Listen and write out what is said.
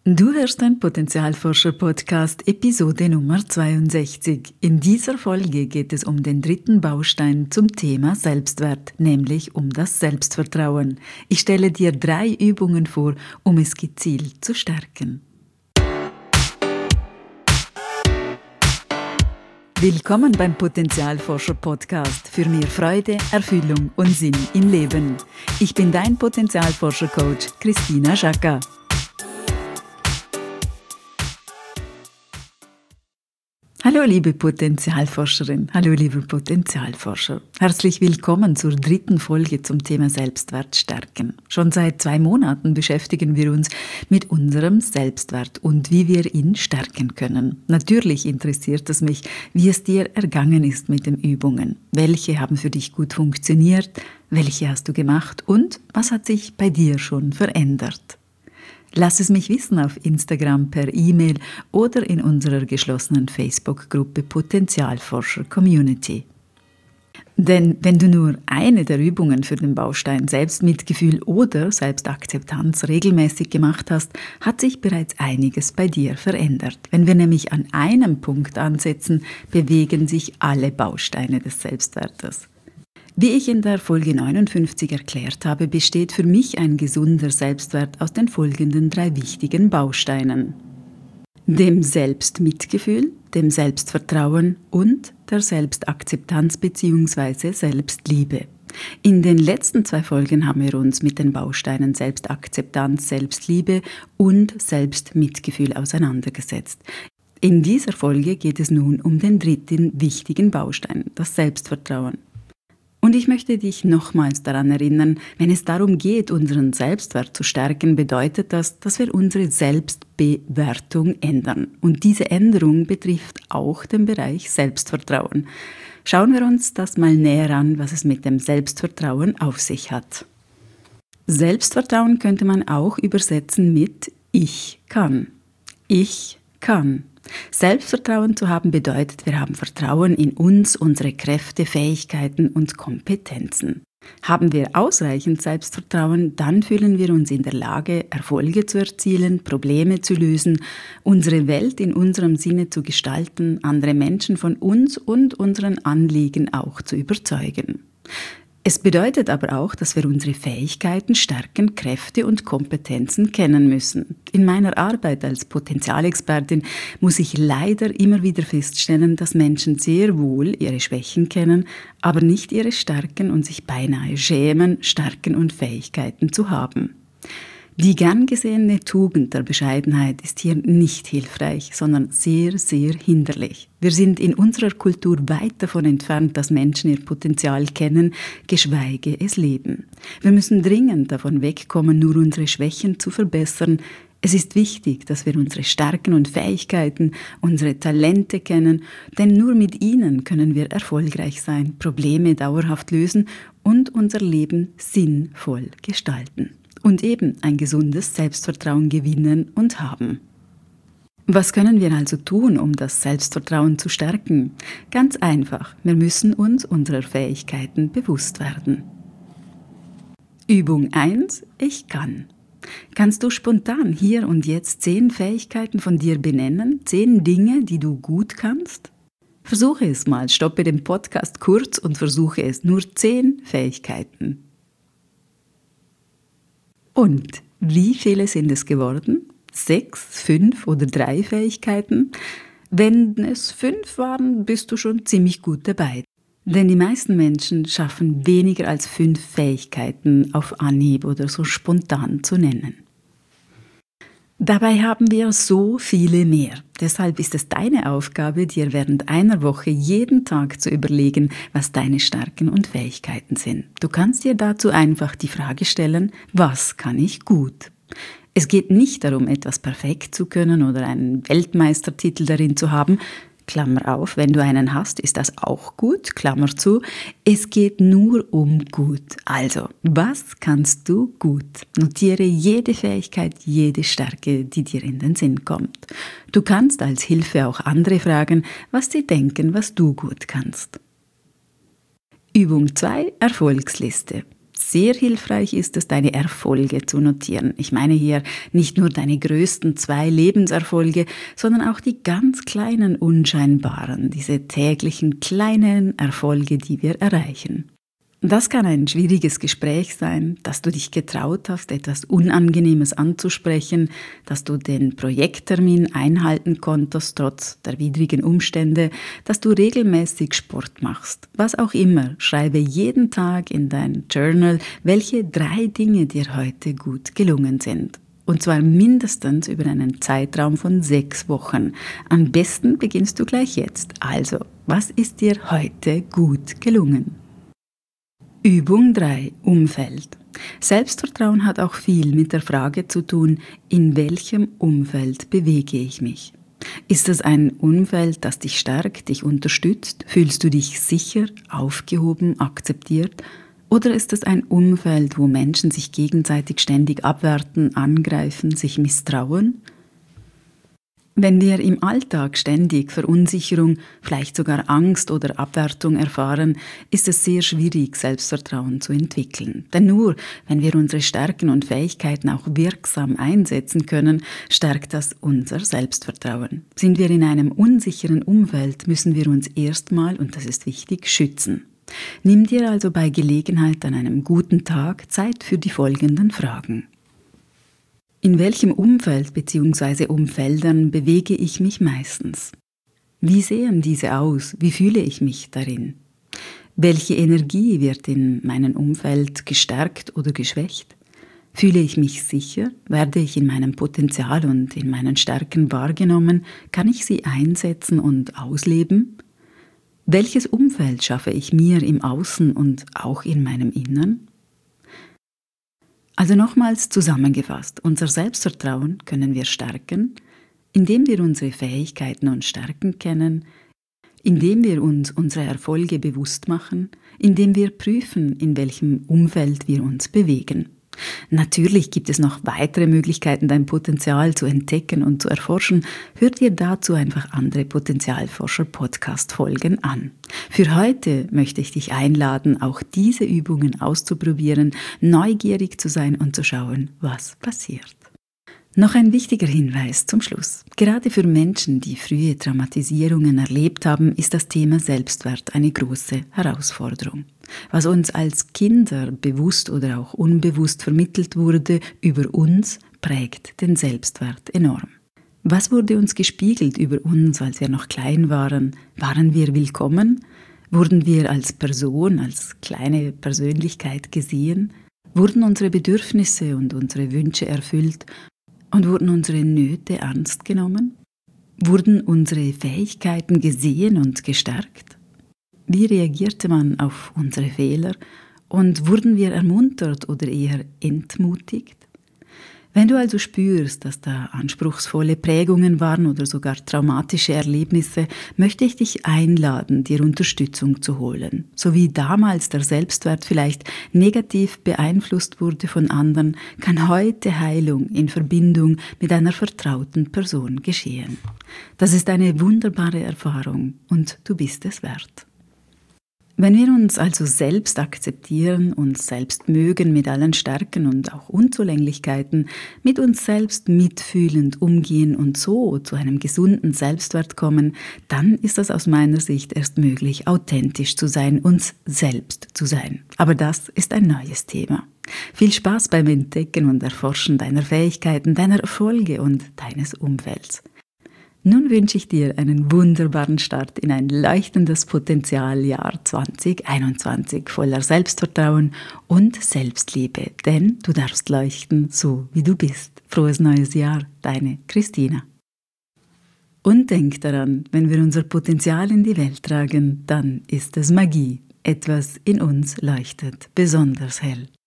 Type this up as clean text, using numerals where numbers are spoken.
Du hörst den Potenzialforscher-Podcast, Episode Nummer 62. In dieser Folge geht es um den dritten Baustein zum Thema Selbstwert, nämlich um das Selbstvertrauen. Ich stelle dir 3 Übungen vor, um es gezielt zu stärken. Willkommen beim Potenzialforscher-Podcast für mehr Freude, Erfüllung und Sinn im Leben. Ich bin dein Potenzialforscher-Coach Christina Schaka. Hallo liebe Potenzialforscherin, hallo lieber Potenzialforscher. Herzlich willkommen zur 3. Folge zum Thema Selbstwert stärken. Schon seit 2 Monaten beschäftigen wir uns mit unserem Selbstwert und wie wir ihn stärken können. Natürlich interessiert es mich, wie es dir ergangen ist mit den Übungen. Welche haben für dich gut funktioniert, welche hast du gemacht und was hat sich bei dir schon verändert? Lass es mich wissen auf Instagram, per E-Mail oder in unserer geschlossenen Facebook-Gruppe Potenzialforscher Community. Denn wenn du nur eine der Übungen für den Baustein Selbstmitgefühl oder Selbstakzeptanz regelmäßig gemacht hast, hat sich bereits einiges bei dir verändert. Wenn wir nämlich an einem Punkt ansetzen, bewegen sich alle Bausteine des Selbstwertes. Wie ich in der Folge 59 erklärt habe, besteht für mich ein gesunder Selbstwert aus den folgenden 3 wichtigen Bausteinen: dem Selbstmitgefühl, dem Selbstvertrauen und der Selbstakzeptanz bzw. Selbstliebe. In den letzten 2 Folgen haben wir uns mit den Bausteinen Selbstakzeptanz, Selbstliebe und Selbstmitgefühl auseinandergesetzt. In dieser Folge geht es nun um den 3. wichtigen Baustein, das Selbstvertrauen. Und ich möchte dich nochmals daran erinnern, wenn es darum geht, unseren Selbstwert zu stärken, bedeutet das, dass wir unsere Selbstbewertung ändern. Und diese Änderung betrifft auch den Bereich Selbstvertrauen. Schauen wir uns das mal näher an, was es mit dem Selbstvertrauen auf sich hat. Selbstvertrauen könnte man auch übersetzen mit Ich kann. Ich kann. Selbstvertrauen zu haben bedeutet, wir haben Vertrauen in uns, unsere Kräfte, Fähigkeiten und Kompetenzen. Haben wir ausreichend Selbstvertrauen, dann fühlen wir uns in der Lage, Erfolge zu erzielen, Probleme zu lösen, unsere Welt in unserem Sinne zu gestalten, andere Menschen von uns und unseren Anliegen auch zu überzeugen. Es bedeutet aber auch, dass wir unsere Fähigkeiten, Stärken, Kräfte und Kompetenzen kennen müssen. In meiner Arbeit als Potenzialexpertin muss ich leider immer wieder feststellen, dass Menschen sehr wohl ihre Schwächen kennen, aber nicht ihre Stärken und sich beinahe schämen, Stärken und Fähigkeiten zu haben. Die gern gesehene Tugend der Bescheidenheit ist hier nicht hilfreich, sondern sehr, sehr hinderlich. Wir sind in unserer Kultur weit davon entfernt, dass Menschen ihr Potenzial kennen, geschweige es leben. Wir müssen dringend davon wegkommen, nur unsere Schwächen zu verbessern. Es ist wichtig, dass wir unsere Stärken und Fähigkeiten, unsere Talente kennen, denn nur mit ihnen können wir erfolgreich sein, Probleme dauerhaft lösen und unser Leben sinnvoll gestalten. Und eben ein gesundes Selbstvertrauen gewinnen und haben. Was können wir also tun, um das Selbstvertrauen zu stärken? Ganz einfach, wir müssen uns unserer Fähigkeiten bewusst werden. Übung 1: Ich kann. Kannst du spontan hier und jetzt 10 Fähigkeiten von dir benennen? 10 Dinge, die du gut kannst? Versuche es mal, stoppe den Podcast kurz und versuche es. Nur 10 Fähigkeiten. Und wie viele sind es geworden? 6, 5 oder 3 Fähigkeiten? Wenn es 5 waren, bist du schon ziemlich gut dabei. Denn die meisten Menschen schaffen weniger als 5 Fähigkeiten auf Anhieb oder so spontan zu nennen. Dabei haben wir so viele mehr. Deshalb ist es deine Aufgabe, dir während einer Woche jeden Tag zu überlegen, was deine Stärken und Fähigkeiten sind. Du kannst dir dazu einfach die Frage stellen: Was kann ich gut? Es geht nicht darum, etwas perfekt zu können oder einen Weltmeistertitel darin zu haben. Klammer auf, wenn du einen hast, ist das auch gut, Klammer zu. Es geht nur um gut. Also, was kannst du gut? Notiere jede Fähigkeit, jede Stärke, die dir in den Sinn kommt. Du kannst als Hilfe auch andere fragen, was sie denken, was du gut kannst. Übung 2: Erfolgsliste. Sehr hilfreich ist es, deine Erfolge zu notieren. Ich meine hier nicht nur deine größten 2 Lebenserfolge, sondern auch die ganz kleinen, unscheinbaren, diese täglichen kleinen Erfolge, die wir erreichen. Das kann ein schwieriges Gespräch sein, dass du dich getraut hast, etwas Unangenehmes anzusprechen, dass du den Projekttermin einhalten konntest, trotz der widrigen Umstände, dass du regelmäßig Sport machst. Was auch immer, schreibe jeden Tag in dein Journal, welche 3 Dinge dir heute gut gelungen sind. Und zwar mindestens über einen Zeitraum von 6 Wochen. Am besten beginnst du gleich jetzt. Also, was ist dir heute gut gelungen? Übung 3. Umfeld. Selbstvertrauen hat auch viel mit der Frage zu tun, in welchem Umfeld bewege ich mich? Ist es ein Umfeld, das dich stärkt, dich unterstützt? Fühlst du dich sicher, aufgehoben, akzeptiert? Oder ist es ein Umfeld, wo Menschen sich gegenseitig ständig abwerten, angreifen, sich misstrauen? Wenn wir im Alltag ständig Verunsicherung, vielleicht sogar Angst oder Abwertung erfahren, ist es sehr schwierig, Selbstvertrauen zu entwickeln. Denn nur, wenn wir unsere Stärken und Fähigkeiten auch wirksam einsetzen können, stärkt das unser Selbstvertrauen. Sind wir in einem unsicheren Umfeld, müssen wir uns erstmal, und das ist wichtig, schützen. Nimm dir also bei Gelegenheit an einem guten Tag Zeit für die folgenden Fragen. In welchem Umfeld bzw. Umfeldern bewege ich mich meistens? Wie sehen diese aus? Wie fühle ich mich darin? Welche Energie wird in meinem Umfeld gestärkt oder geschwächt? Fühle ich mich sicher? Werde ich in meinem Potenzial und in meinen Stärken wahrgenommen? Kann ich sie einsetzen und ausleben? Welches Umfeld schaffe ich mir im Außen und auch in meinem Innern? Also nochmals zusammengefasst, unser Selbstvertrauen können wir stärken, indem wir unsere Fähigkeiten und Stärken kennen, indem wir uns unsere Erfolge bewusst machen, indem wir prüfen, in welchem Umfeld wir uns bewegen. Natürlich gibt es noch weitere Möglichkeiten, dein Potenzial zu entdecken und zu erforschen. Hör dir dazu einfach andere Potenzialforscher-Podcast-Folgen an. Für heute möchte ich dich einladen, auch diese Übungen auszuprobieren, neugierig zu sein und zu schauen, was passiert. Noch ein wichtiger Hinweis zum Schluss. Gerade für Menschen, die frühe Traumatisierungen erlebt haben, ist das Thema Selbstwert eine große Herausforderung. Was uns als Kinder bewusst oder auch unbewusst vermittelt wurde über uns, prägt den Selbstwert enorm. Was wurde uns gespiegelt über uns, als wir noch klein waren? Waren wir willkommen? Wurden wir als Person, als kleine Persönlichkeit gesehen? Wurden unsere Bedürfnisse und unsere Wünsche erfüllt? Und wurden unsere Nöte ernst genommen? Wurden unsere Fähigkeiten gesehen und gestärkt? Wie reagierte man auf unsere Fehler? Und wurden wir ermuntert oder eher entmutigt? Wenn du also spürst, dass da anspruchsvolle Prägungen waren oder sogar traumatische Erlebnisse, möchte ich dich einladen, dir Unterstützung zu holen. So wie damals der Selbstwert vielleicht negativ beeinflusst wurde von anderen, kann heute Heilung in Verbindung mit einer vertrauten Person geschehen. Das ist eine wunderbare Erfahrung und du bist es wert. Wenn wir uns also selbst akzeptieren, uns selbst mögen mit allen Stärken und auch Unzulänglichkeiten, mit uns selbst mitfühlend umgehen und so zu einem gesunden Selbstwert kommen, dann ist das aus meiner Sicht erst möglich, authentisch zu sein, uns selbst zu sein. Aber das ist ein neues Thema. Viel Spaß beim Entdecken und Erforschen deiner Fähigkeiten, deiner Erfolge und deines Umfelds. Nun wünsche ich dir einen wunderbaren Start in ein leuchtendes Potenzialjahr 2021 voller Selbstvertrauen und Selbstliebe, denn du darfst leuchten, so wie du bist. Frohes neues Jahr, deine Christina. Und denk daran, wenn wir unser Potenzial in die Welt tragen, dann ist es Magie. Etwas in uns leuchtet besonders hell.